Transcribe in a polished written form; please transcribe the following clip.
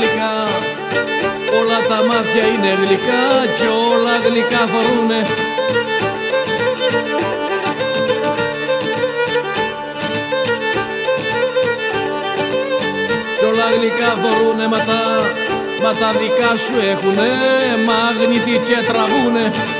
γλυκά. Όλα τα μάτια είναι γλυκά κι όλα γλυκά φορούνε. Κι όλα γλυκά φορούνε, μα τα δικά σου έχουνε μαγνήτη και τραβούνε.